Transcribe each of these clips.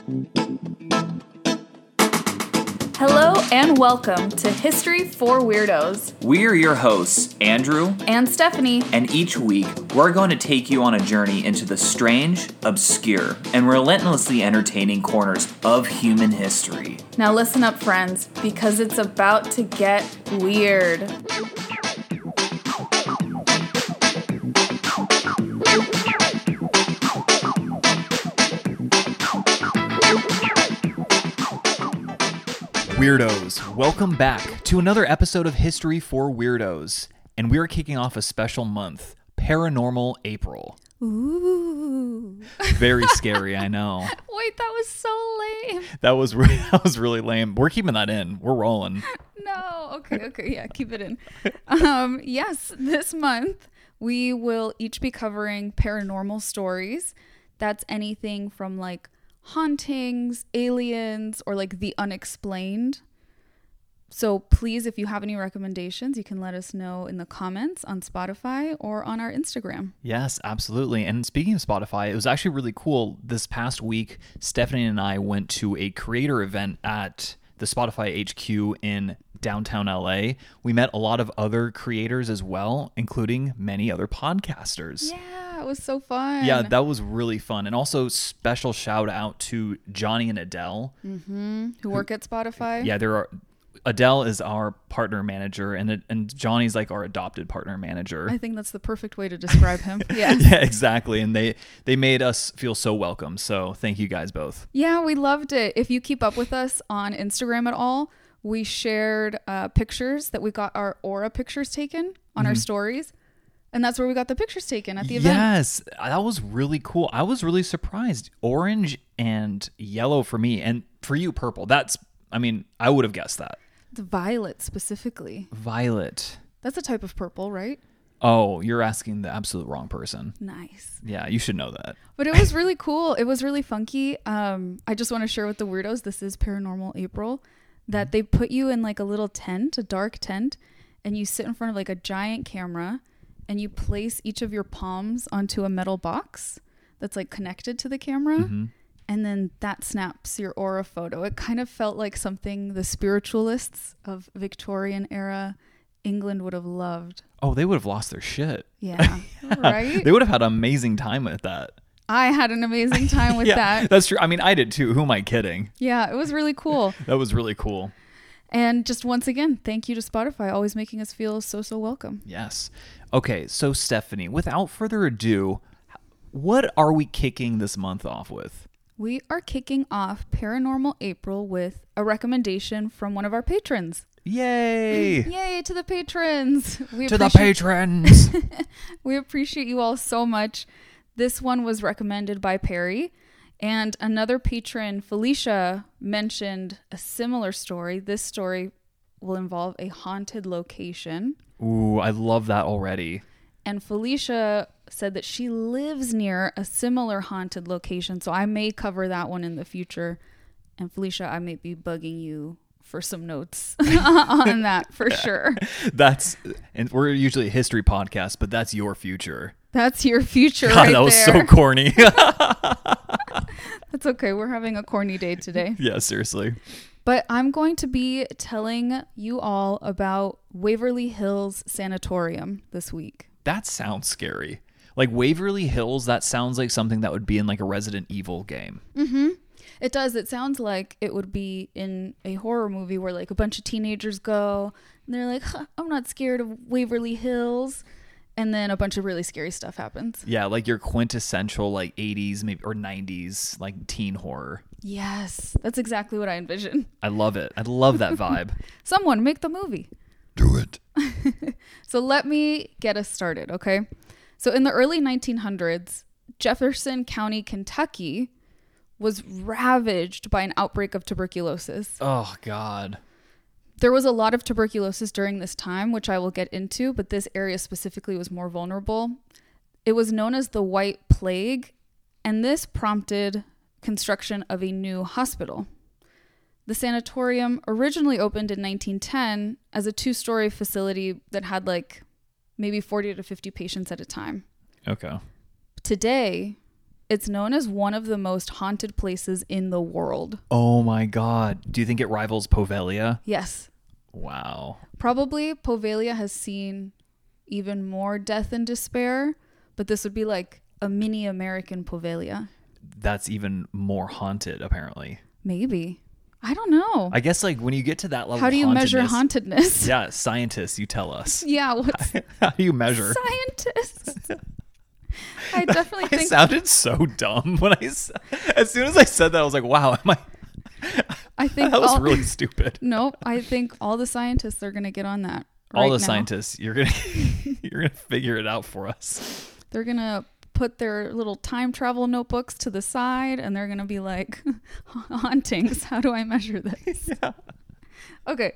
Hello and welcome to History for Weirdos. We're your hosts, Andrew and Stephanie, and each week we're going to take you on a journey into the strange, obscure, and relentlessly entertaining corners of human history. Now listen up, friends, because it's about to get weird. Weirdos, welcome back to another episode of History for Weirdos, and we're kicking off a special month, Paranormal April. Ooh. Very scary, I know. Wait, that was so lame. That was really lame. We're keeping that in. We're rolling. No, okay, yeah, keep it in. Yes, this month we will each be covering paranormal stories. That's anything from like hauntings, aliens, or like the unexplained. So please, if you have any recommendations, you can let us know in the comments on Spotify or on our Instagram. Yes, absolutely. And speaking of Spotify, it was actually really cool. This past week, Stephanie and I went to a creator event at the Spotify HQ in downtown LA. We met a lot of other creators as well, including many other podcasters. Yeah, it was so fun. Yeah, that was really fun. And also special shout out to Johnny and Adele. Who work at Spotify. Yeah, Adele is our partner manager and Johnny's like our adopted partner manager. I think that's the perfect way to describe him. Yeah. Yeah, exactly. And they made us feel so welcome. So thank you guys both. Yeah, we loved it. If you keep up with us on Instagram at all, we shared pictures that we got our aura pictures taken on our stories. And that's where we got the pictures taken at the event. Yes, that was really cool. I was really surprised. Orange and yellow for me, and for you, purple. I would have guessed that. The violet specifically. Violet. That's a type of purple, right? Oh, you're asking the absolute wrong person. Nice. Yeah, you should know that. But it was really cool. It was really funky. I just want to share with the weirdos, this is Paranormal April, that they put you in like a little tent, a dark tent, and you sit in front of like a giant camera and you place each of your palms onto a metal box that's like connected to the camera. Mm-hmm. And then that snaps your aura photo. It kind of felt like something the spiritualists of Victorian era England would have loved. Oh, they would have lost their shit. Yeah. Right? They would have had an amazing time with that. I had an amazing time with that. That's true. I mean, I did too. Who am I kidding? Yeah, it was really cool. That was really cool. And just once again, thank you to Spotify, always making us feel so welcome. Yes. Okay, so Stephanie, without further ado, what are we kicking this month off with? We are kicking off Paranormal April with a recommendation from one of our patrons. Yay! Yay to the patrons! The patrons! We appreciate you all so much. This one was recommended by Perry, and another patron, Felicia, mentioned a similar story. This story will involve a haunted location. Ooh, I love that already. And Felicia said that she lives near a similar haunted location, so I may cover that one in the future. And Felicia, I may be bugging you for some notes on that for sure. And we're usually a history podcast, but that's your future. That's your future. God, right that was there. so corny. That's okay. We're having a corny day today. Yeah, seriously. But I'm going to be telling you all about Waverly Hills Sanatorium this week. That sounds scary. Like Waverly Hills, that sounds like something that would be in like a Resident Evil game. Mm-hmm. It does. It sounds like it would be in a horror movie where like a bunch of teenagers go and they're like, I'm not scared of Waverly Hills. And then a bunch of really scary stuff happens. Yeah, like your quintessential like 80s maybe or 90s like teen horror. Yes, that's exactly what I envision. I love it. I love that vibe. Someone make the movie. Do it. So let me get us started, okay? So in the early 1900s, Jefferson County, Kentucky was ravaged by an outbreak of tuberculosis. Oh, God. There was a lot of tuberculosis during this time, which I will get into, but this area specifically was more vulnerable. It was known as the White Plague, and this prompted construction of a new hospital. The sanatorium originally opened in 1910 as a 2-story facility that had like maybe 40 to 50 patients at a time. Okay. Today, it's known as one of the most haunted places in the world. Oh my God. Do you think it rivals Poveglia? Yes. Wow. Probably Poveglia has seen even more death and despair, but this would be like a mini American Poveglia. That's even more haunted, apparently. Maybe. I don't know. I guess like when you get to that level How do you of measure hauntedness- hauntedness? Yeah, scientists, you tell us. Yeah, what's How do you measure? scientists? I definitely I think sounded so dumb when as soon as I said that, I was like, wow, I think that was all, really stupid. No, I think all the scientists are going to get on that. All right the now. scientists, you're gonna figure it out for us. They're going to put their little time travel notebooks to the side and they're going to be like, hauntings, how do I measure this? Yeah. Okay.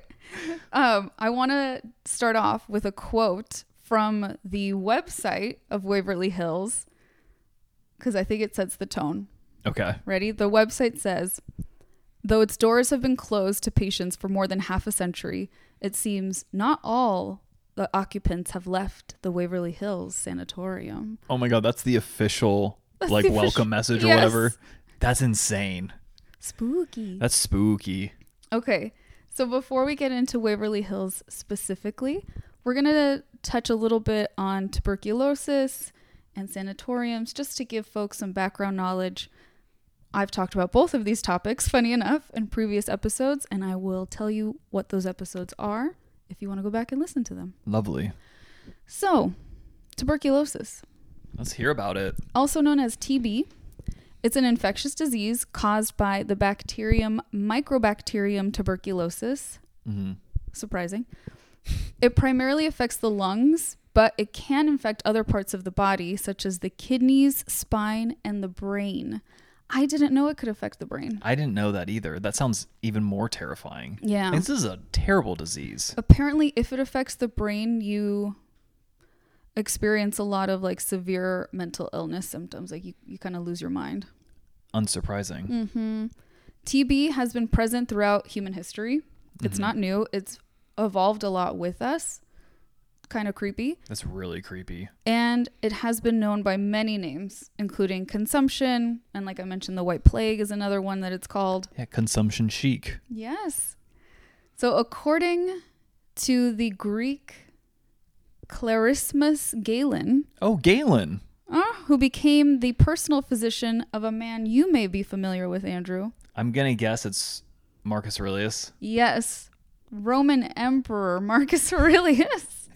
I want to start off with a quote from the website of Waverly Hills because I think it sets the tone. Okay. Ready? The website says, though its doors have been closed to patients for more than half a century, it seems not all the occupants have left the Waverly Hills Sanatorium. Oh my God, that's the official That's like the official- welcome message or Yes. whatever. That's insane. Spooky. That's spooky. Okay. So before we get into Waverly Hills specifically, we're going to touch a little bit on tuberculosis and sanatoriums just to give folks some background knowledge. I've talked about both of these topics, funny enough, in previous episodes, and I will tell you what those episodes are if you want to go back and listen to them. Lovely. So, tuberculosis, Let's hear about it. also known as TB, it's an infectious disease caused by the bacterium Mycobacterium tuberculosis. Mm-hmm. Surprising. It primarily affects the lungs, but it can infect other parts of the body, such as the kidneys, spine, and the brain. I didn't know it could affect the brain. I didn't know that either. That sounds even more terrifying. Yeah. This is a terrible disease. Apparently, if it affects the brain, you experience a lot of like severe mental illness symptoms. Like you kind of lose your mind. Unsurprising. Mm-hmm. TB has been present throughout human history. It's not new. It's evolved a lot with us. Kind of creepy. That's really creepy. And it has been known by many names, including consumption. And like I mentioned, the White Plague is another one that it's called. Yeah, consumption chic. Yes. So according to the Greek Clarismus Galen, Oh, Galen. who became the personal physician of a man you may be familiar with, Andrew. I'm going to guess it's Marcus Aurelius. Yes, Roman Emperor Marcus Aurelius.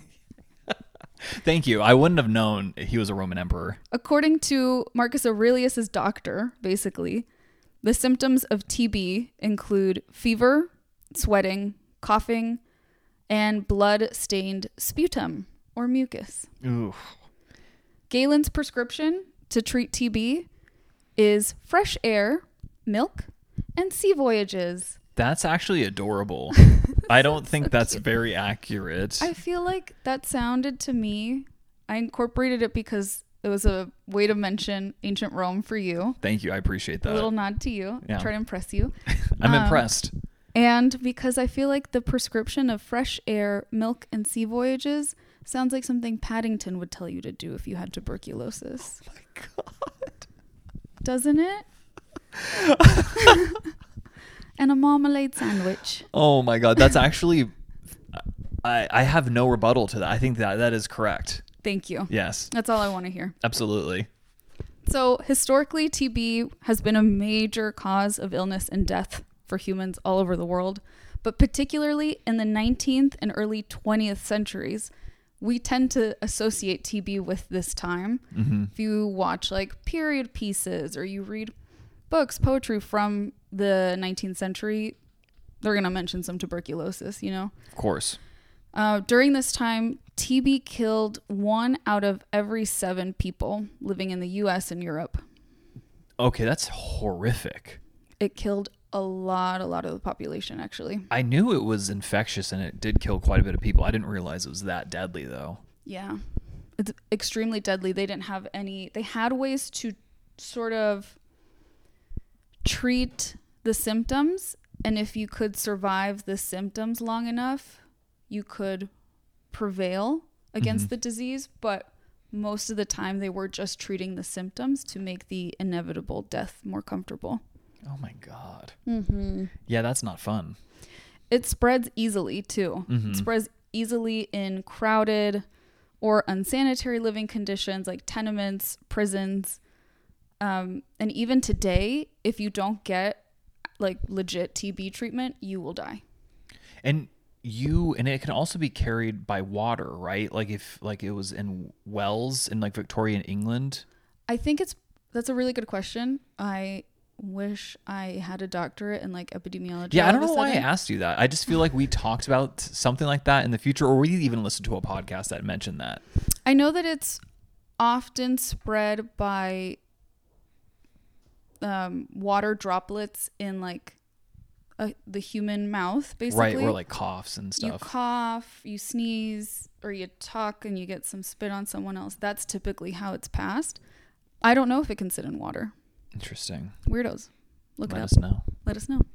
Thank you. I wouldn't have known he was a Roman emperor. According to Marcus Aurelius's doctor, basically, the symptoms of TB include fever, sweating, coughing, and blood-stained sputum or mucus. Ooh. Galen's prescription to treat TB is fresh air, milk, and sea voyages. That's actually adorable. I don't think that's very accurate. I feel like that sounded to me, I incorporated it because it was a way to mention ancient Rome for you. Thank you. I appreciate A that. little nod to you. Yeah. Try to impress you. I'm impressed. And because I feel like the prescription of fresh air, milk, and sea voyages sounds like something Paddington would tell you to do if you had tuberculosis. Oh my God. Doesn't it? And a marmalade sandwich. Oh my God. That's actually, I have no rebuttal to that. I think that is correct. Thank you. Yes, That's all I want to hear. absolutely. So historically, TB has been a major cause of illness and death for humans all over the world, but particularly in the 19th and early 20th centuries, we tend to associate TB with this time. Mm-hmm. If you watch like period pieces or you read books, poetry from the 19th century, they're going to mention some tuberculosis, you know? Of course. During this time, TB killed 1 out of every 7 people living in the US and Europe. Okay, that's horrific. It killed a lot of the population, actually. I knew it was infectious and it did kill quite a bit of people. I didn't realize it was that deadly, though. Yeah. It's extremely deadly. They didn't have any... They had ways to sort of treat the symptoms, and if you could survive the symptoms long enough, you could prevail against the disease, but most of the time they were just treating the symptoms to make the inevitable death more comfortable. Oh my God. Mm-hmm. Yeah, that's not fun. It spreads easily too. Mm-hmm. It spreads easily in crowded or unsanitary living conditions like tenements, prisons. And even today, if you don't get like legit TB treatment, you will die. And it can also be carried by water, right? Like if like it was in wells in like Victorian England. I think that's a really good question. I wish I had a doctorate in like epidemiology. Yeah, I don't know why I asked you that. I just feel like we talked about something like that in the future, or we even listened to a podcast that mentioned that. I know that it's often spread by water droplets in like the human mouth, basically. Right, or like coughs and stuff. You cough, you sneeze, or you talk and you get some spit on someone else. That's typically how it's passed. I don't know if it can sit in water. Interesting. Weirdos. Look it up. Let us know. Let us know.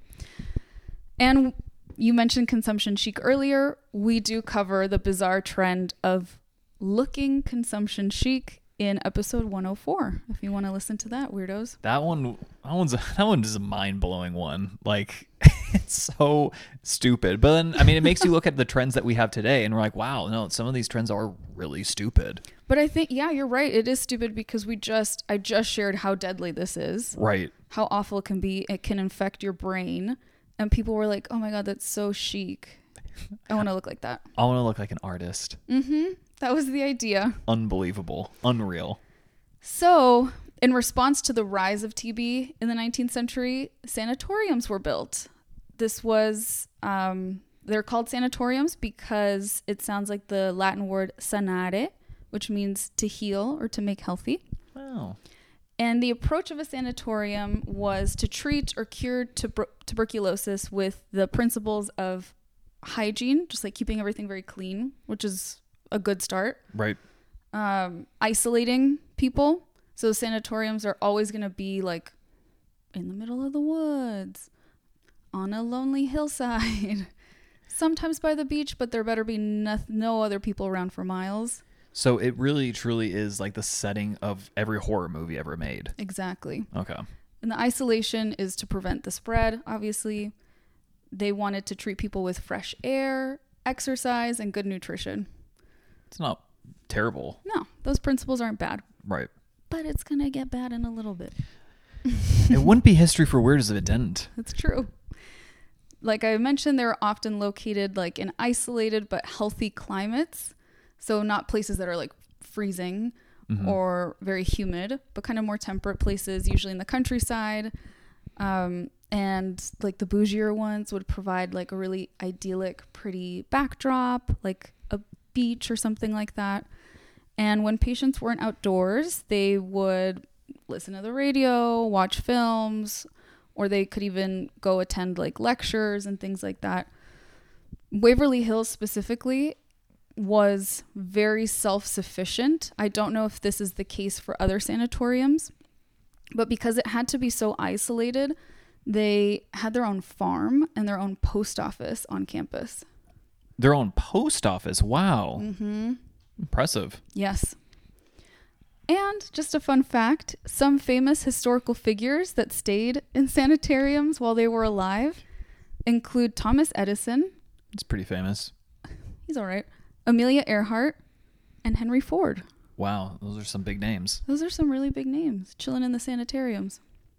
And you mentioned consumption chic earlier. We do cover the bizarre trend of looking consumption chic in episode 104. If you want to listen to that, weirdos. That one is a mind-blowing one. Like it's so stupid. But then I mean it makes you look at the trends that we have today and we're like, wow, no, some of these trends are really stupid. But I think you're right. It is stupid because I just shared how deadly this is. Right. How awful it can be. It can infect your brain. And people were like, "Oh my God, that's so chic. I want to look like that. I want to look like an artist." Mm-hmm. That was the idea. Unbelievable. Unreal. So, in response to the rise of TB in the 19th century, sanatoriums were built. This was, they're called sanatoriums because it sounds like the Latin word sanare, which means to heal or to make healthy. Wow. And the approach of a sanatorium was to treat or cure tuberculosis with the principles of hygiene, just like keeping everything very clean, which is a good start. Right. Isolating people. So sanatoriums are always going to be like in the middle of the woods, on a lonely hillside, sometimes by the beach, but there better be no other people around for miles. So it really truly is like the setting of every horror movie ever made. Exactly. Okay. And the isolation is to prevent the spread, obviously. They wanted to treat people with fresh air, exercise, and good nutrition. It's not terrible. No, those principles aren't bad. Right. But it's going to get bad in a little bit. It wouldn't be history for weirdos if it didn't. That's true. Like I mentioned, they're often located like in isolated but healthy climates. So not places that are like freezing or very humid, but kind of more temperate places, usually in the countryside. And like the bougier ones would provide like a really idyllic, pretty backdrop, like a beach or something like that. And when patients weren't outdoors, they would listen to the radio, watch films, or they could even go attend like lectures and things like that. Waverly Hills specifically was very self-sufficient. I don't know if this is the case for other sanatoriums, but because it had to be so isolated, they had their own farm and their own post office on campus. Their own post office? Wow. Mm-hmm. Impressive. Yes. And just a fun fact, some famous historical figures that stayed in sanitariums while they were alive include Thomas Edison. It's pretty famous. He's all right. Amelia Earhart and Henry Ford. Wow, those are some big names. Those are some really big names, chilling in the sanitariums.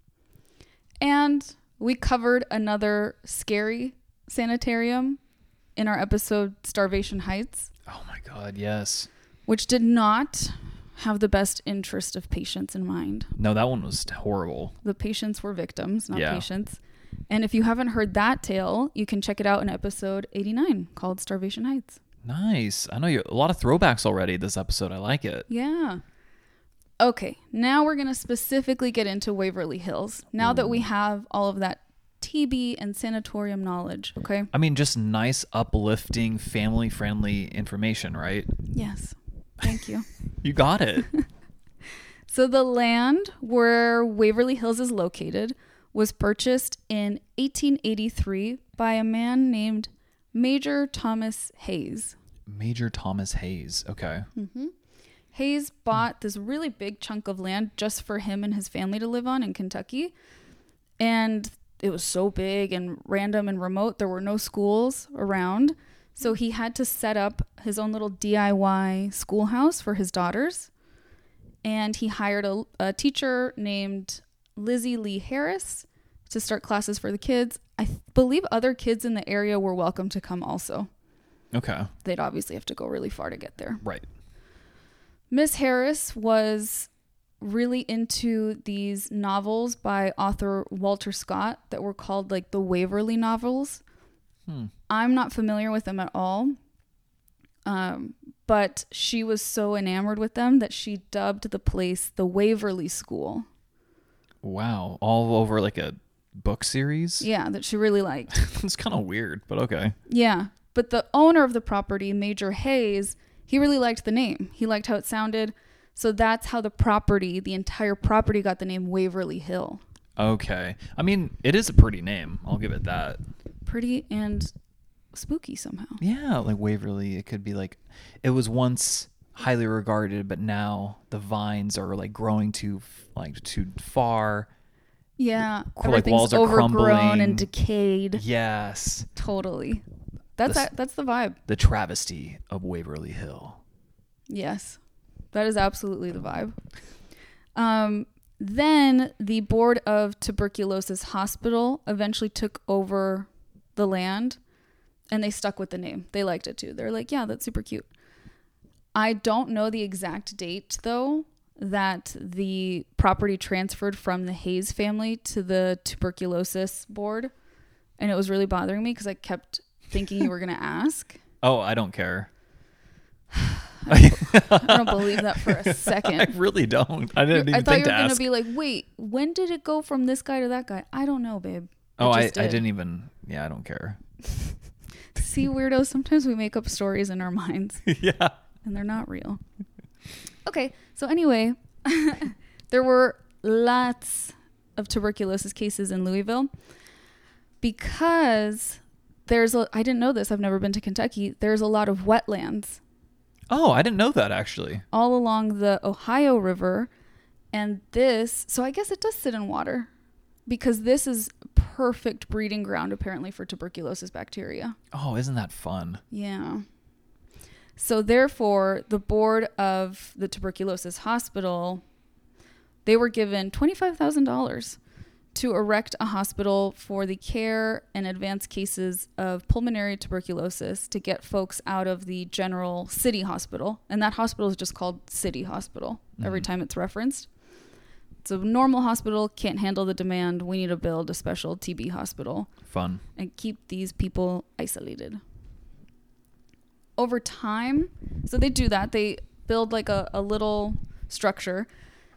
And we covered another scary sanitarium in our episode Starvation Heights. Oh my God, yes. Which did not have the best interest of patients in mind. No, that one was horrible. The patients were victims, not patients. And if you haven't heard that tale, you can check it out in episode 89 called Starvation Heights. Nice. I know you a lot of throwbacks already this episode. I like it. Yeah. Okay, now we're going to specifically get into Waverly Hills. Now that we have all of that TB and sanatorium knowledge, okay? I mean, just nice, uplifting, family-friendly information, right? Yes. Thank you. You got it. So the land where Waverly Hills is located was purchased in 1883 by a man named Major Thomas Hayes. Major Thomas Hayes. Okay. Mm-hmm. Hayes bought this really big chunk of land just for him and his family to live on in Kentucky. And it was so big and random and remote. There were no schools around. So he had to set up his own little DIY schoolhouse for his daughters. And he hired a teacher named Lizzie Lee Harris to start classes for the kids. I believe other kids in the area were welcome to come also. Okay. They'd obviously have to go really far to get there. Right. Miss Harris was really into these novels by author Walter Scott that were called like the Waverly novels. I'm not familiar with them at all. But she was so enamored with them that she dubbed the place the Waverly School. Wow. All over like a book series? Yeah, that she really liked. It's kind of weird, but okay. Yeah. But the owner of the property, Major Hayes, he really liked the name. He liked how it sounded. So that's how the entire property got the name Waverly Hill. Okay. I mean, it is a pretty name. I'll give it that. Pretty and spooky somehow. Yeah, like Waverly. It could be like, it was once highly regarded, but now the vines are like growing too far. Yeah. Like Everything's walls are overgrown crumbling and decayed. Yes. Totally. That's the vibe. The travesty of Waverly Hill. Yes. That is absolutely the vibe. Then the board of Tuberculosis Hospital eventually took over the land and they stuck with the name. They liked it too. They're like, yeah, that's super cute. I don't know the exact date though that the property transferred from the Hayes family to the tuberculosis board. And it was really bothering me because I kept thinking you were going to ask. Oh, I don't care. I don't believe that for a second. I really don't. I didn't even I thought think you to were going to ask. be like, wait, when did it go from this guy to that guy? I don't know, babe. Oh, I just did. didn't even. Yeah, I don't care. See, weirdos, sometimes we make up stories in our minds Yeah. and they're not real. Okay, so anyway, there were lots of tuberculosis cases in Louisville because I didn't know this, I've never been to Kentucky, there's a lot of wetlands. Oh, I didn't know that actually. All along the Ohio River. And so I guess it does sit in water because this is perfect breeding ground apparently for tuberculosis bacteria. Oh, isn't that fun? Yeah. So therefore, the board of the tuberculosis hospital, they were given $25,000 to erect a hospital for the care and advanced cases of pulmonary tuberculosis to get folks out of the general city hospital. And that hospital is just called City Hospital every time it's referenced. It's a normal hospital, can't handle the demand. We need to build a special TB hospital. Fun. And keep these people isolated. Over time, so they do that. They build like a little structure.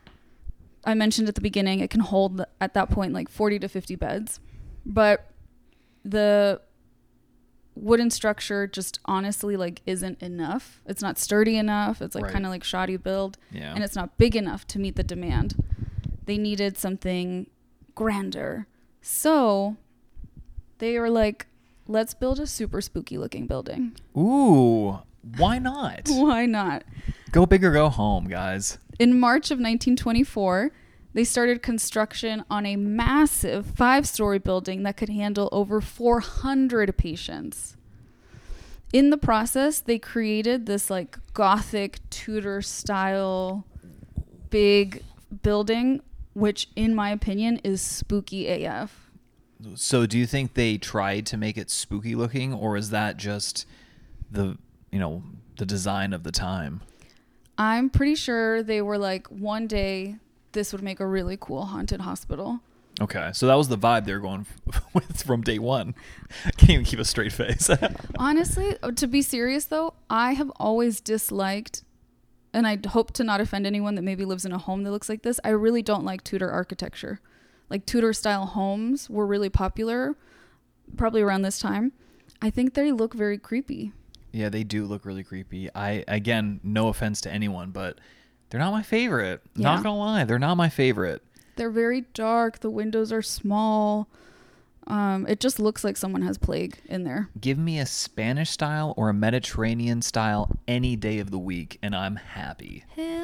I mentioned at the beginning, it can hold at that point like 40 to 50 beds. But the wooden structure just honestly like isn't enough. It's not sturdy enough. It's like Right. kind of like shoddy build. Yeah. And it's not big enough to meet the demand. They needed something grander. So they were like, let's build a super spooky looking building. Ooh, why not? Why not? Go big or go home, guys. In March of 1924, they started construction on a massive 5-story building that could handle over 400 patients. In the process, they created this like Gothic Tudor style big building, which in my opinion is spooky AF. So do you think they tried to make it spooky looking, or is that just the design of the time? I'm pretty sure they were like, one day this would make a really cool haunted hospital. Okay, so that was the vibe they were going with from day one. I can't even keep a straight face. Honestly, to be serious though, I have always disliked, and I hope to not offend anyone that maybe lives in a home that looks like this, I really don't like Tudor architecture. Like Tudor style homes were really popular probably around this time. I think they look very creepy. Yeah, they do look really creepy. Again, no offense to anyone, but they're not my favorite. Yeah. Not gonna lie, they're not my favorite. They're very dark. The windows are small. It just looks like someone has plague in there. Give me a Spanish style or a Mediterranean style any day of the week, and I'm happy. Hell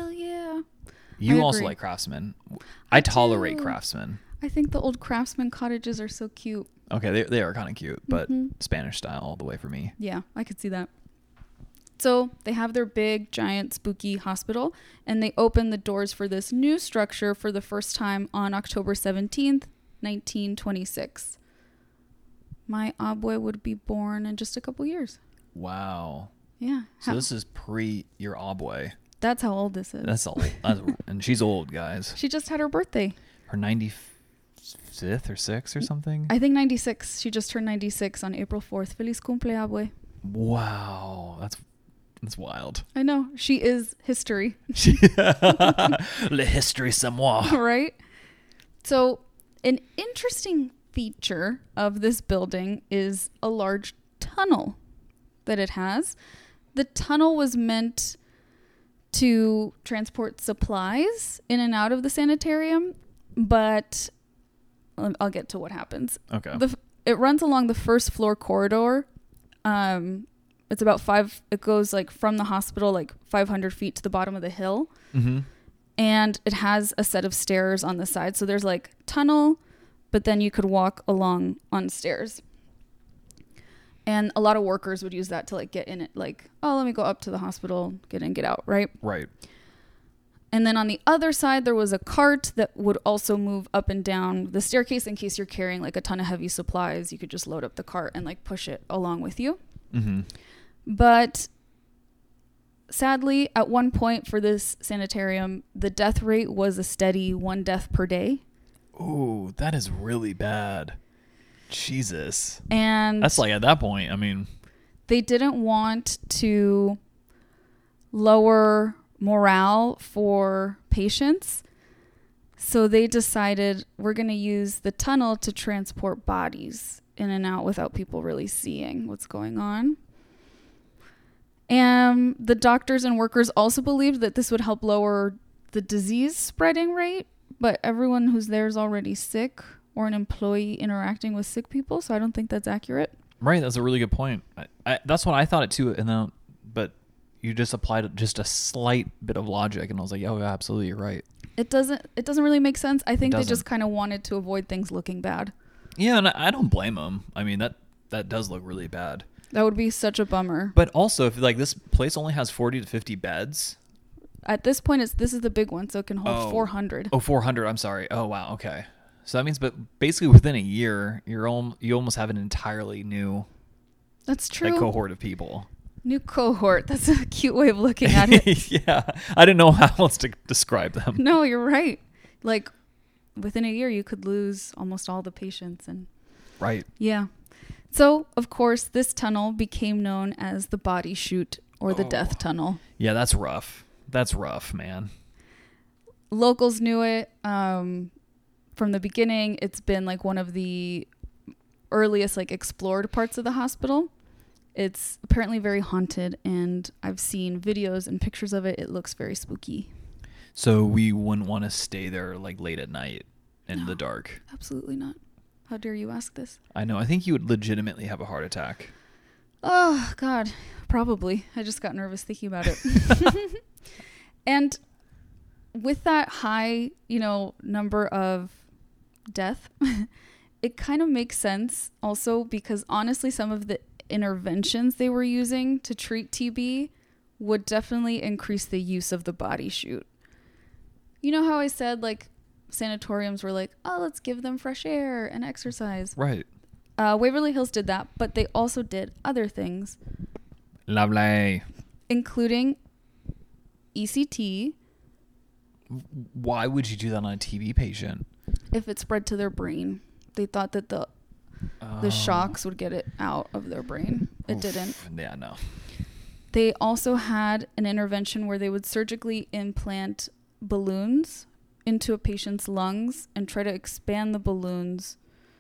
You I also agree. like Craftsman. I tolerate do. Craftsman. I think the old Craftsman cottages are so cute. Okay, they are kind of cute, but Mhm. Spanish style all the way for me. Yeah, I could see that. So they have their big, giant, spooky hospital, and they open the doors for this new structure for the first time on October 17th, 1926. My abue would be born in just a couple years. Wow. Yeah. So this is pre your Abue. That's how old this is. That's old. And she's old, guys. She just had her birthday. Her 95th or 6th or something. I think 96. She just turned 96 on April 4th. Feliz cumple, abue. Wow. That's wild. I know. She is history. Le history c'est moi. Right? So, an interesting feature of this building is a large tunnel that it has. The tunnel was meant to transport supplies in and out of the sanitarium, but I'll get to what happens. Okay. It runs along the first floor corridor. It's about it goes like from the hospital, like 500 feet to the bottom of the hill. Mm-hmm. And it has a set of stairs on the side. So there's like tunnel, but then you could walk along on stairs. And a lot of workers would use that to like get in it. Like, oh, let me go up to the hospital, get in, get out, right? Right. And then on the other side, there was a cart that would also move up and down the staircase in case you're carrying like a ton of heavy supplies. You could just load up the cart and like push it along with you. Mm-hmm. But sadly, at one point for this sanitarium, the death rate was a steady 1 death per day. Ooh, that is really bad. Jesus. And That's like at that point, I mean, they didn't want to lower morale for patients. So they decided we're going to use the tunnel to transport bodies in and out without people really seeing what's going on. And the doctors and workers also believed that this would help lower the disease spreading rate, but everyone who's there is already sick or an employee interacting with sick people, so I don't think that's accurate. right. That's a really good point. That's what I thought it too. And then, but you just applied just a slight bit of logic, and I was like, oh, yeah, absolutely, you're right. It doesn't really make sense. I think they doesn't. just kind of wanted to avoid things looking bad. Yeah, and I don't blame them. I mean, that does look really bad. That would be such a bummer. But also, if like this place only has 40 to 50 beds. At this point, this is the big one, so it can hold 400. Oh, 400. I'm sorry. Oh, wow. Okay. So that means, but basically within a year, you almost have an entirely new That's true. like, cohort of people. New cohort. That's a cute way of looking at it. Yeah. I didn't know how else to describe them. No, you're right. Like within a year, you could lose almost all the patients. And Right. yeah. So, of course, this tunnel became known as the body chute or the death tunnel. Yeah, that's rough. That's rough, man. Locals knew it from the beginning. It's been like one of the earliest like explored parts of the hospital. It's apparently very haunted, and I've seen videos and pictures of it. It looks very spooky. So we wouldn't want to stay there like late at night in the dark. Absolutely not. How dare you ask this? I know. I think you would legitimately have a heart attack. Oh, God. Probably. I just got nervous thinking about it. And with that high, number of death, it kind of makes sense also because honestly, some of the interventions they were using to treat TB would definitely increase the use of the body chute. You know how I said like sanatoriums were like, oh, let's give them fresh air and exercise. Right. Waverly Hills did that, but they also did other things, Lovely. including ECT Why would you do that on a TB patient? if it spread to their brain. They thought that the shocks would get it out of their brain. It didn't. Yeah, no. They also had an intervention where they would surgically implant balloons into a patient's lungs and try to expand the balloons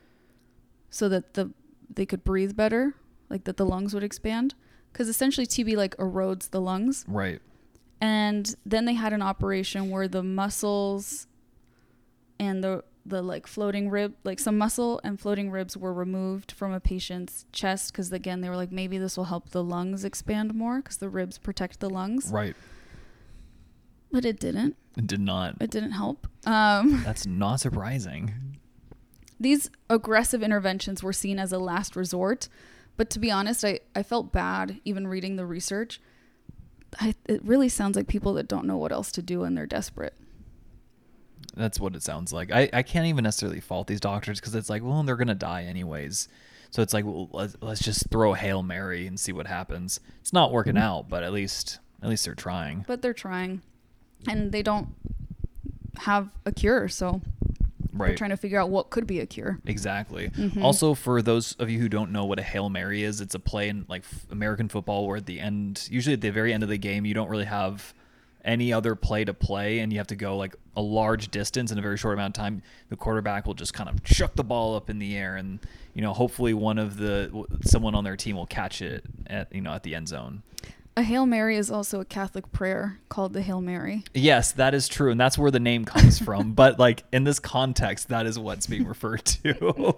so that they could breathe better, like that the lungs would expand. Because essentially TB like erodes the lungs. Right. And then they had an operation where the muscles and the like floating rib, like some muscle and floating ribs were removed from a patient's chest because again they were like, maybe this will help the lungs expand more because the ribs protect the lungs. Right. But it didn't. It did not. It didn't help. That's not surprising. These aggressive interventions were seen as a last resort. But to be honest, I felt bad even reading the research. It really sounds like people that don't know what else to do and they're desperate. That's what it sounds like. I can't even necessarily fault these doctors because it's like, well, they're going to die anyways. So it's like, well, let's just throw a Hail Mary and see what happens. It's not working out, but at least they're trying. But they're trying. And they don't have a cure, so right. they're trying to figure out what could be a cure. Exactly. Also, for those of you who don't know what a Hail Mary is, it's a play in like American football where at the end, usually at the very end of the game, you don't really have any other play to play, and you have to go like a large distance in a very short amount of time. The quarterback will just kind of chuck the ball up in the air, and hopefully someone on their team will catch it at the end zone. A Hail Mary is also a Catholic prayer called the Hail Mary. Yes, that is true, and that's where the name comes from. But like in this context, that is what's being referred to.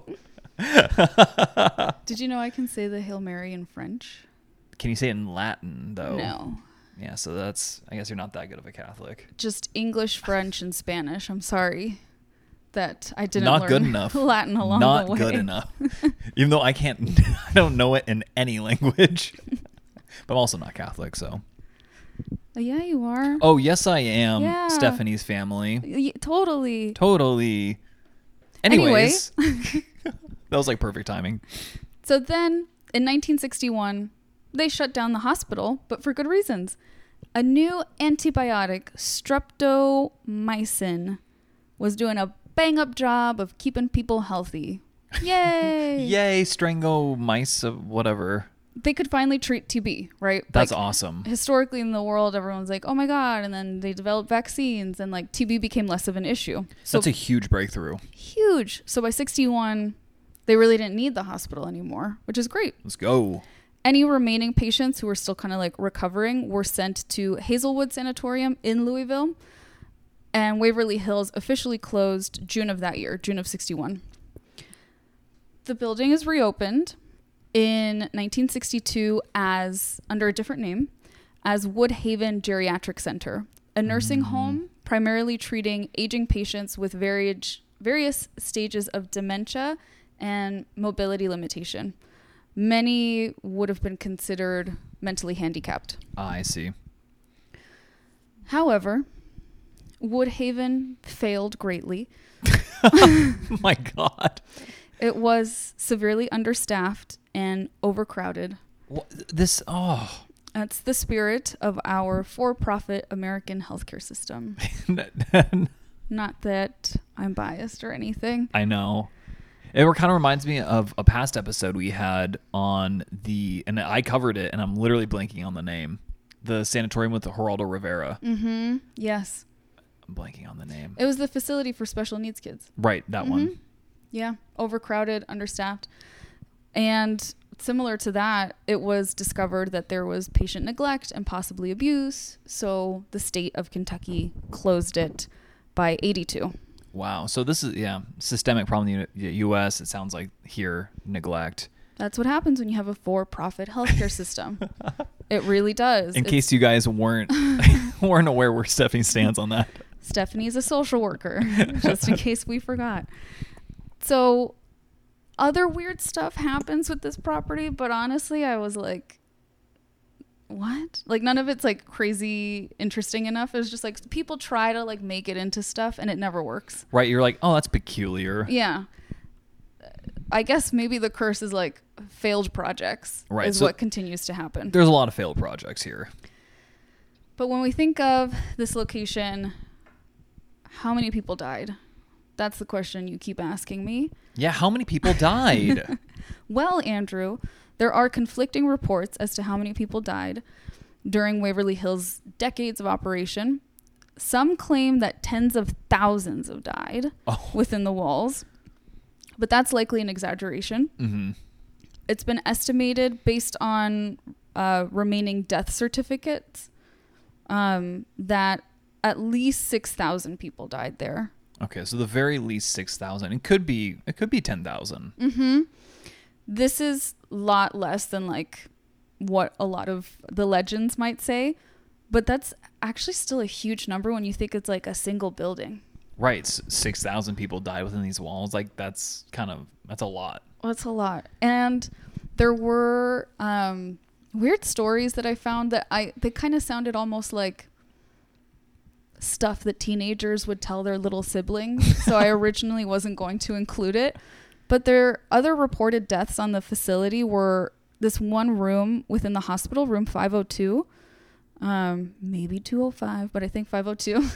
Did you know I can say the Hail Mary in French? Can you say it in Latin though? No. Yeah, so I guess you're not that good of a Catholic. Just English, French, and Spanish. I'm sorry that I didn't not learn good enough. Latin along the way. Not good enough. Even though I don't know it in any language. But I'm also not Catholic, so. Yeah, you are. Oh, yes, I am. Yeah. Stephanie's family. Totally. Anyways. That was like perfect timing. So then, in 1961, they shut down the hospital, but for good reasons. A new antibiotic, streptomycin, was doing a bang-up job of keeping people healthy. Yay! Yay, strangomyces, whatever. They could finally treat TB, right? That's awesome. Historically in the world, everyone's like, oh my God. And then they developed vaccines and like TB became less of an issue. So that's a huge breakthrough. Huge. So by 61, they really didn't need the hospital anymore, which is great. Let's go. Any remaining patients who were still kind of like recovering were sent to Hazelwood Sanatorium in Louisville. And Waverly Hills officially closed June of that year, June of 61. The building is reopened in 1962 as, under a different name, as Woodhaven Geriatric Center, a nursing home primarily treating aging patients with various stages of dementia and mobility limitation. Many would have been considered mentally handicapped. I see. However, Woodhaven failed greatly. My God. It was severely understaffed and overcrowded. That's the spirit of our for-profit American healthcare system. Not that I'm biased or anything. I know. It kind of reminds me of a past episode we had on and I covered it, and I'm literally blanking on the name. The sanatorium with the Geraldo Rivera. Mm-hmm. Yes. I'm blanking on the name. It was the facility for special needs kids. Right, that one. Yeah, overcrowded, understaffed. And similar to that, it was discovered that there was patient neglect and possibly abuse. So the state of Kentucky closed it by 82. Wow. So this is, systemic problem in the U.S. It sounds like here, neglect. That's what happens when you have a for-profit healthcare system. It really does. In case you guys weren't aware where Stephanie stands on that. Stephanie's a social worker, just in case we forgot. So other weird stuff happens with this property, but honestly, I was like, what? Like, none of it's like crazy interesting enough. It was just like people try to like make it into stuff and it never works. Right. You're like, oh, that's peculiar. Yeah. I guess maybe the curse is like failed projects, right, is what continues to happen. There's a lot of failed projects here. But when we think of this location, how many people died? That's the question you keep asking me. Yeah, how many people died? Well, Andrew, there are conflicting reports as to how many people died during Waverly Hills' decades of operation. Some claim that tens of thousands have died within the walls, but that's likely an exaggeration. Mm-hmm. It's been estimated based on remaining death certificates that at least 6,000 people died there. Okay, so the very least 6,000. It could be 10,000. Mm-hmm. This is a lot less than like what a lot of the legends might say, but that's actually still a huge number when you think it's like a single building. Right. 6,000 people died within these walls. Like that's a lot. Well, that's a lot. And there were weird stories that I found that they kind of sounded almost like stuff that teenagers would tell their little siblings. So I originally wasn't going to include it. But their other reported deaths on the facility were this one room within the hospital, room 502, maybe 205, but I think 502,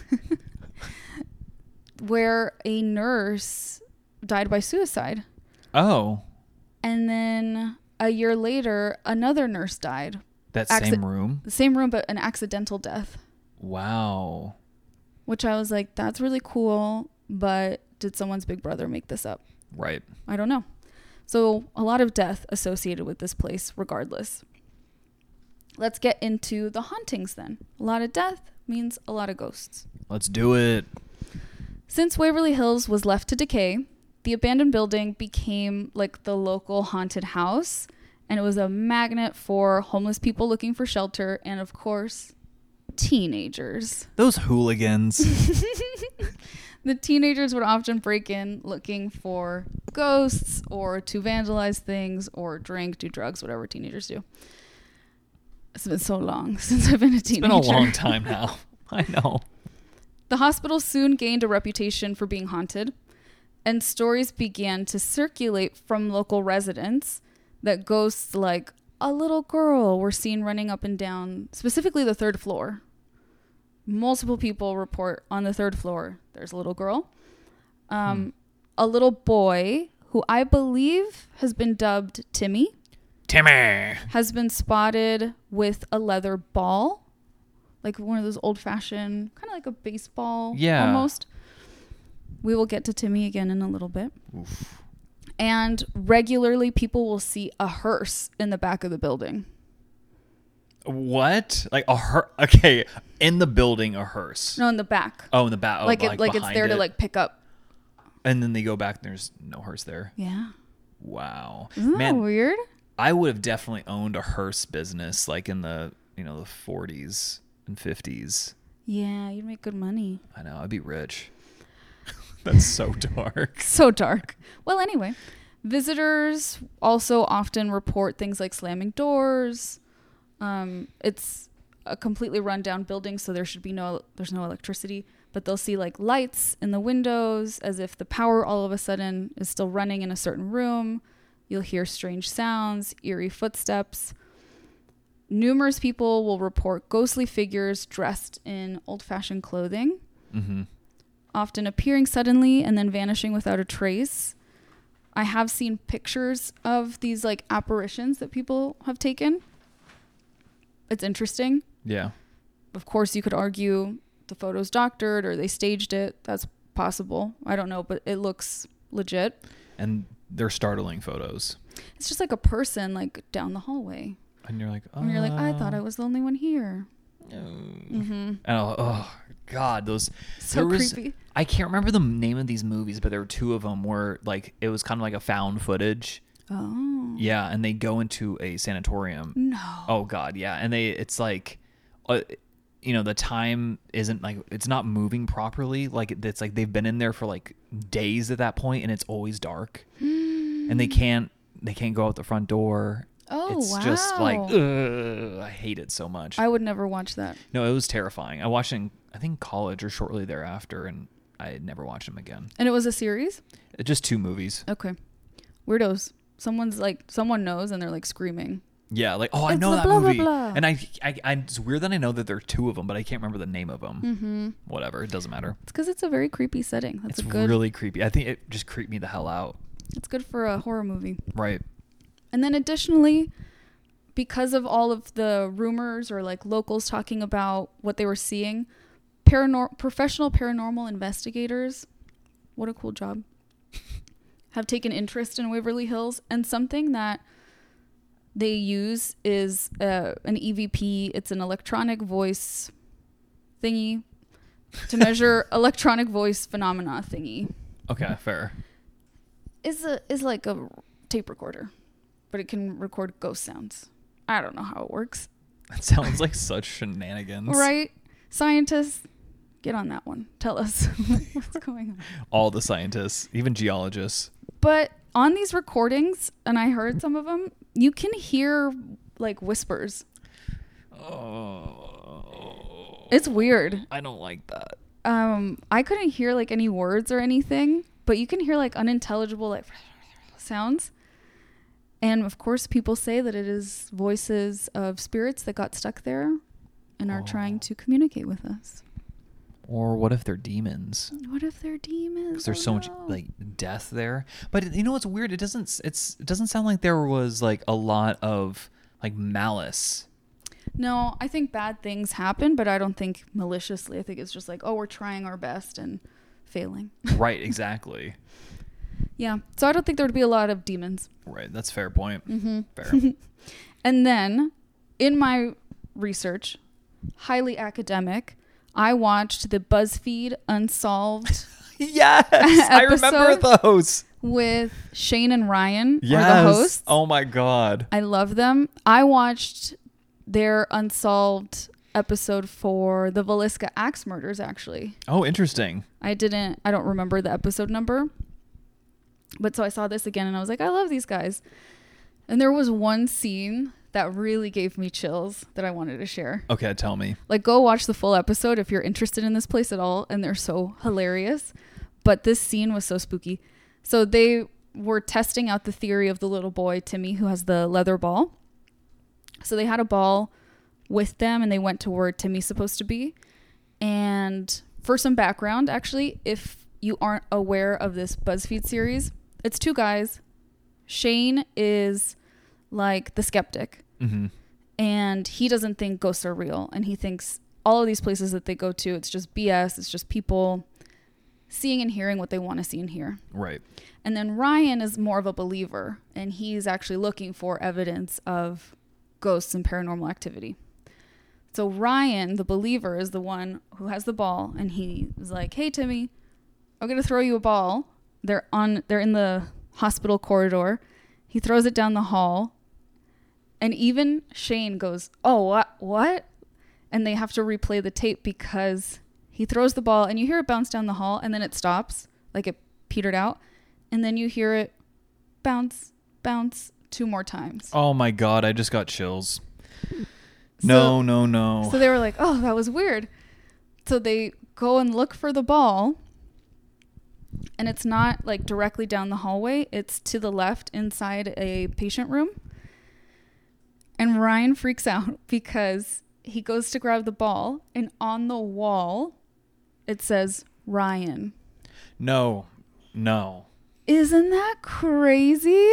where a nurse died by suicide. Oh. And then a year later, another nurse died. Same room? The same room, but an accidental death. Wow. Which I was like, that's really cool, but did someone's big brother make this up? Right. I don't know. So a lot of death associated with this place regardless. Let's get into the hauntings then. A lot of death means a lot of ghosts. Let's do it. Since Waverly Hills was left to decay, the abandoned building became like the local haunted house, and it was a magnet for homeless people looking for shelter and, of course, teenagers. Those hooligans. The teenagers would often break in looking for ghosts or to vandalize things or drink, do drugs, whatever teenagers do. It's been so long since I've been a teenager. It's been a long time now. I know. The hospital soon gained a reputation for being haunted, and stories began to circulate from local residents that ghosts like a little girl were seen running up and down, specifically the third floor. Multiple people report on the third floor there's a little girl. A little boy who I believe has been dubbed Timmy has been spotted with a leather ball, like one of those old-fashioned, kind of like a baseball almost. We will get to Timmy again in a little bit. Oof. And regularly people will see a hearse in the back of the building. What? Like a hearse? Okay, in the building, a hearse. No, in the back. Oh, in the back. Oh, like it's there to like pick up. And then they go back and there's no hearse there. Yeah. Wow. Isn't that weird? I would have definitely owned a hearse business like in the, the 40s and 50s. Yeah, you'd make good money. I know. I'd be rich. That's so dark. So dark. Well, anyway, visitors also often report things like slamming doors. It's a completely rundown building, so there's no electricity, but they'll see like lights in the windows as if the power all of a sudden is still running in a certain room. You'll hear strange sounds, eerie footsteps. Numerous people will report ghostly figures dressed in old-fashioned clothing, often appearing suddenly and then vanishing without a trace. I have seen pictures of these like apparitions that people have taken. It's interesting. Yeah. Of course, you could argue the photo's doctored or they staged it. That's possible. I don't know, but it looks legit. And they're startling photos. It's just like a person like down the hallway. And you're like, oh. And you're like, I thought I was the only one here. And oh God, those so creepy. I can't remember the name of these movies, but there were two of them where like it was kind of like a found footage. Oh. Yeah, and they go into a sanatorium. No. Oh God, yeah, and it's like, the time isn't like it's not moving properly. Like it's like they've been in there for like days at that point, and it's always dark, and they can't go out the front door. Oh, it's wow. just like, I hate it so much. I would never watch that. No, it was terrifying. I watched it in, I think, college or shortly thereafter, and I had never watched them again. And it was a series? Just 2 movies. Okay. Weirdos. Someone knows and they're like screaming. Yeah, like, oh, I know that blah, movie. blah, blah. And it's weird that I know that there are 2 of them, but I can't remember the name of them. Whatever, it doesn't matter. It's because it's a very creepy setting. It's really creepy. I think it just creeped me the hell out. It's good for a horror movie. Right. And then additionally, because of all of the rumors or like locals talking about what they were seeing, professional paranormal investigators, what a cool job, have taken interest in Waverly Hills. And something that they use is an EVP. It's an electronic voice thingy to measure electronic voice phenomena thingy. Okay, fair. Is like a tape recorder, but it can record ghost sounds. I don't know how it works. That sounds like such shenanigans. Right? Scientists, get on that one. Tell us what's going on. All the scientists, even geologists. But on these recordings, and I heard some of them, you can hear like whispers. Oh, It's weird. I don't like that. I couldn't hear like any words or anything, but you can hear like unintelligible like sounds. And of course, people say that it is voices of spirits that got stuck there and are trying to communicate with us. Or what if they're demons? What if they're demons? Because there's so much like death there. But you know what's weird? It doesn't sound like there was like a lot of like malice. No, I think bad things happen, but I don't think maliciously. I think it's just like, oh, we're trying our best and failing. Right, exactly. Yeah. So I don't think there would be a lot of demons. Right, that's a fair point. Mm-hmm. Fair. And then in my research, highly academic, I watched the BuzzFeed Unsolved Yes, I remember episode those. with Shane and Ryan, Yes. are the hosts. Oh my God. I love them. I watched their Unsolved episode for the Villisca Axe murders, actually. Oh, interesting. I don't remember the episode number. But so I saw this again and I was like, I love these guys. And there was one scene that really gave me chills that I wanted to share. Okay, tell me. Like, go watch the full episode if you're interested in this place at all. And they're so hilarious. But this scene was so spooky. So they were testing out the theory of the little boy, Timmy, who has the leather ball. So they had a ball with them and they went to where Timmy's supposed to be. And for some background, actually, if you aren't aware of this BuzzFeed series, it's two guys. Shane is like the skeptic. Mm-hmm. And he doesn't think ghosts are real. And he thinks all of these places that they go to, it's just BS. It's just people seeing and hearing what they want to see and hear. Right. And then Ryan is more of a believer. And he's actually looking for evidence of ghosts and paranormal activity. So Ryan, the believer, is the one who has the ball. And he was like, hey, Timmy, I'm going to throw you a ball. They're in the hospital corridor. He throws it down the hall. And even Shane goes, oh, what? And they have to replay the tape because he throws the ball and you hear it bounce down the hall and then it stops, like it petered out. And then you hear it bounce, bounce 2 more times. Oh my God, I just got chills. No. So they were like, oh, that was weird. So they go and look for the ball. And it's not like directly down the hallway. It's to the left inside a patient room. And Ryan freaks out because he goes to grab the ball. And on the wall, it says Ryan. No. Isn't that crazy?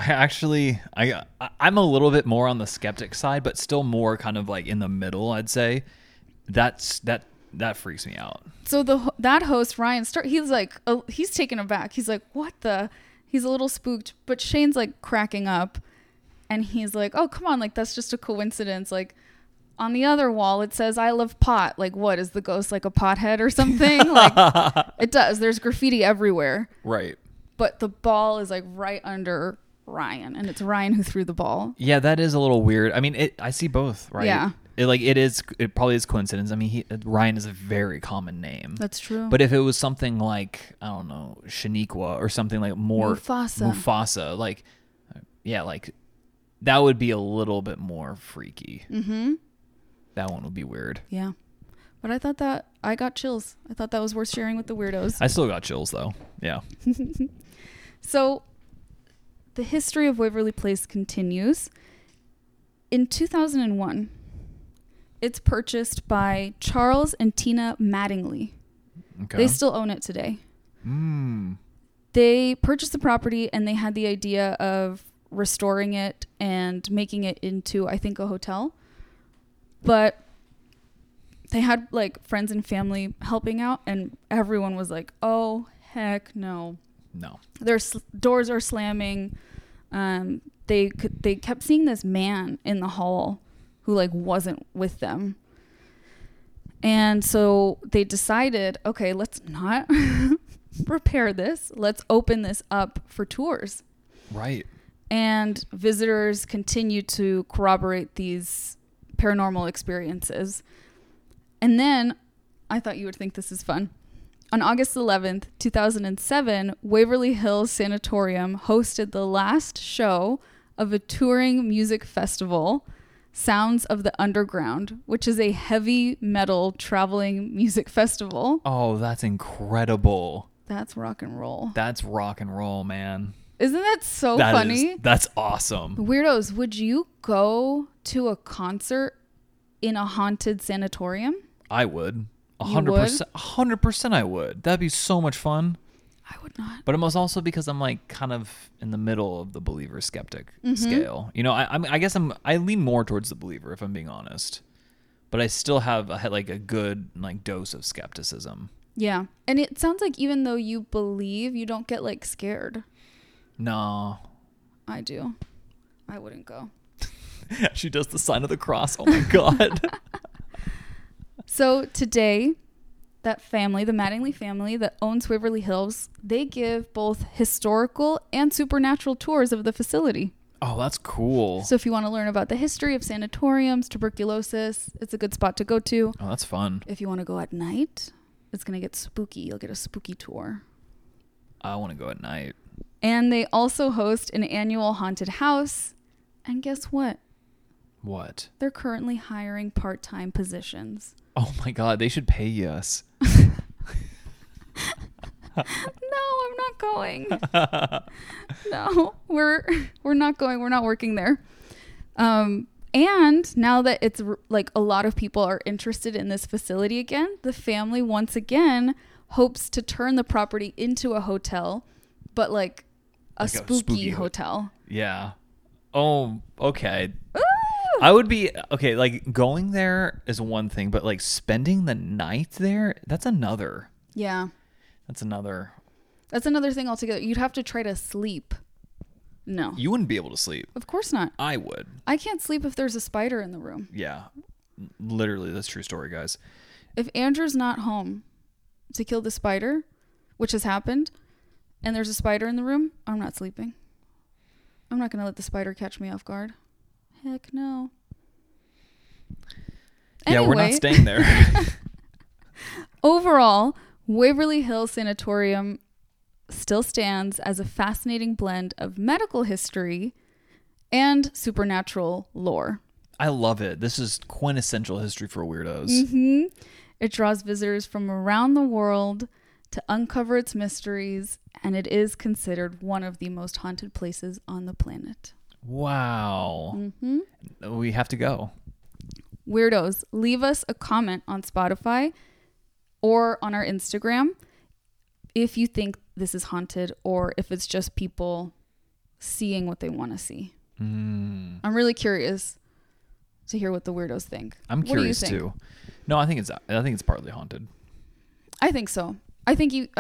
I'm a little bit more on the skeptic side, but still more kind of like in the middle, I'd say. That freaks me out. So that host, Ryan, he's like, he's taken aback. He's like, what the? He's a little spooked, but Shane's like cracking up. And he's like, oh, come on. Like, that's just a coincidence. Like, on the other wall, it says, I love pot. Like, what? Is the ghost like a pothead or something? Like, it does. There's graffiti everywhere. Right. But the ball is like right under Ryan. And it's Ryan who threw the ball. Yeah, that is a little weird. I mean, I see both, right? Yeah. It probably is coincidence. I mean, Ryan is a very common name. That's true. But if it was something like, I don't know, Shaniqua or something like more Mufasa, like, yeah, like that would be a little bit more freaky. Mm-hmm. That one would be weird. Yeah. But I thought that I got chills. I thought that was worth sharing with the weirdos. I still got chills though. Yeah. So the history of Waverly Place continues. In 2001, it's purchased by Charles and Tina Mattingly. Okay. They still own it today. They purchased the property and they had the idea of restoring it and making it into, I think, a hotel. But they had like friends and family helping out and everyone was like, oh, heck no. No. Their doors are slamming. They kept seeing this man in the hall who like wasn't with them. And so they decided, okay, let's not repair this. Let's open this up for tours. Right. And visitors continue to corroborate these paranormal experiences. And then I thought you would think this is fun. On August 11th, 2007, Waverly Hills Sanatorium hosted the last show of a touring music festival, Sounds of the Underground, which is a heavy metal traveling music festival. Oh, that's incredible. That's rock and roll. That's rock and roll, man. Isn't that so funny? That's awesome. Weirdos, would you go to a concert in a haunted sanatorium? I would. You would? 100% I would. That'd be so much fun. I would not. But it was also because I'm like kind of in the middle of the believer skeptic scale. You know, I guess I lean more towards the believer if I'm being honest. But I still have like a good like dose of skepticism. Yeah. And it sounds like even though you believe, you don't get like scared. No. I do. I wouldn't go. She does the sign of the cross. Oh my God. So today, that family, the Mattingly family that owns Waverly Hills, they give both historical and supernatural tours of the facility. Oh, that's cool. So if you want to learn about the history of sanatoriums, tuberculosis, it's a good spot to go to. Oh, that's fun. If you want to go at night, it's going to get spooky. You'll get a spooky tour. I want to go at night. And they also host an annual haunted house. And guess what? What? They're currently hiring part-time positions. Oh my God, they should pay us. No, I'm not going. No, we're not going. We're not working there. And now that it's like a lot of people are interested in this facility again, the family once again hopes to turn the property into a hotel, but like a spooky hotel. Yeah. Oh, okay. Ooh! I would be okay. Like going there is one thing, but like spending the night there, that's another. Yeah. That's another thing altogether. You'd have to try to sleep. No. You wouldn't be able to sleep. Of course not. I would. I can't sleep if there's a spider in the room. Yeah. Literally, that's a true story, guys. If Andrew's not home to kill the spider, which has happened, and there's a spider in the room, I'm not sleeping. I'm not going to let the spider catch me off guard. Heck no. Yeah, we're not staying there. Overall, Waverly Hills Sanatorium still stands as a fascinating blend of medical history and supernatural lore. I love it. This is quintessential history for weirdos. Mm-hmm. It draws visitors from around the world to uncover its mysteries, and it is considered one of the most haunted places on the planet. Wow. Mm-hmm. We have to go. Weirdos, leave us a comment on Spotify or on our Instagram if you think this is haunted or if it's just people seeing what they want to see. I'm really curious to hear what the weirdos think. I'm curious too. No, I think it's partly haunted. I think so. I think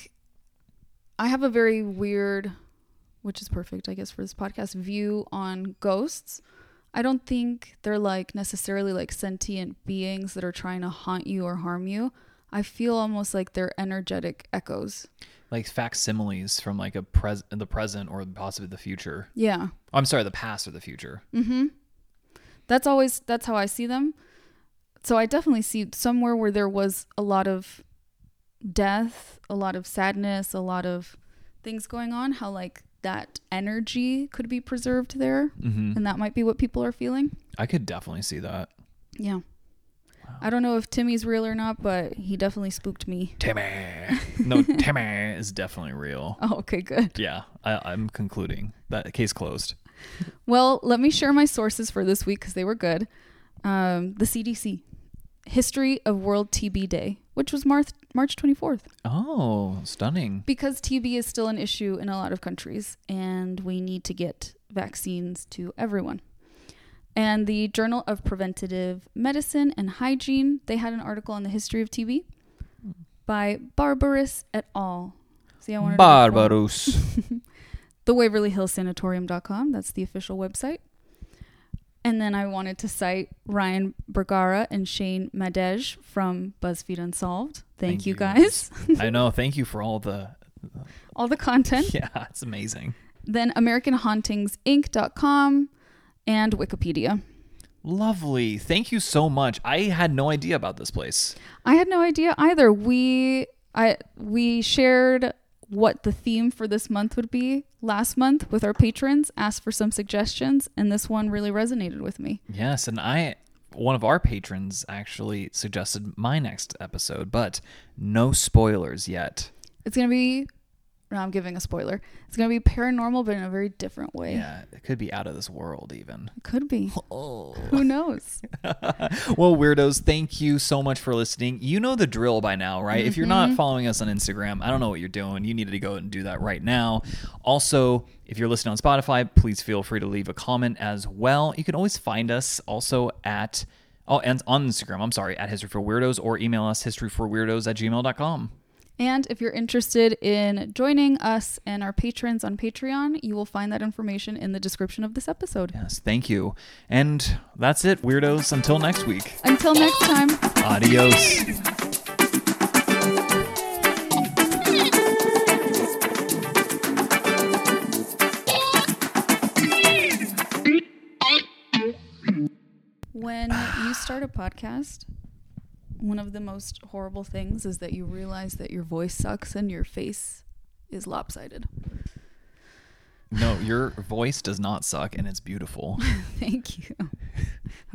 I have a very weird, which is perfect, I guess, for this podcast, view on ghosts. I don't think they're like necessarily like sentient beings that are trying to haunt you or harm you. I feel almost like they're energetic echoes. Like facsimiles from like the present or possibly the future. Yeah. I'm sorry, the past or the future. Mm-hmm. That's how I see them. So I definitely see somewhere where there was a lot of death, a lot of sadness, a lot of things going on, how like that energy could be preserved there. Mm-hmm. And that might be what people are feeling. I could definitely see that. Yeah. Wow. I don't know if Timmy's real or not, but he definitely spooked me. Timmy. No, Timmy is definitely real. Oh, okay, good. Yeah, I'm concluding that case closed. Well, let me share my sources for this week because they were good. The CDC. History of World TB Day, which was March 24th. Oh, stunning. Because TB is still an issue in a lot of countries, and we need to get vaccines to everyone. And the Journal of Preventative Medicine and Hygiene, they had an article on the history of TB by Barbarous et al. See, I wanted Barbarous. The WaverlyHillsSanatorium.com, that's the official website. And then I wanted to cite Ryan Bergara and Shane Madej from BuzzFeed Unsolved. Thank you guys. I know. Thank you for all the content. Yeah, it's amazing. Then AmericanHauntingsInc.com and Wikipedia. Lovely. Thank you so much. I had no idea about this place. I had no idea either. We shared what the theme for this month would be last month with our patrons, asked for some suggestions, and this one really resonated with me. Yes, and one of our patrons actually suggested my next episode, but no spoilers yet. It's going to be, no, I'm giving a spoiler. It's going to be paranormal, but in a very different way. Yeah, it could be out of this world even. It could be. Oh. Who knows? Well, weirdos, thank you so much for listening. You know the drill by now, right? If you're not following us on Instagram, I don't know what you're doing. You need to go and do that right now. Also, if you're listening on Spotify, please feel free to leave a comment as well. You can always find us also and on Instagram, at History for Weirdos, or email us historyforweirdos@gmail.com. And if you're interested in joining us and our patrons on Patreon, you will find that information in the description of this episode. Yes, thank you. And that's it, weirdos. Until next week. Until next time. Adios. When you start a podcast, one of the most horrible things is that you realize that your voice sucks and your face is lopsided. No, your voice does not suck, and it's beautiful. Thank you.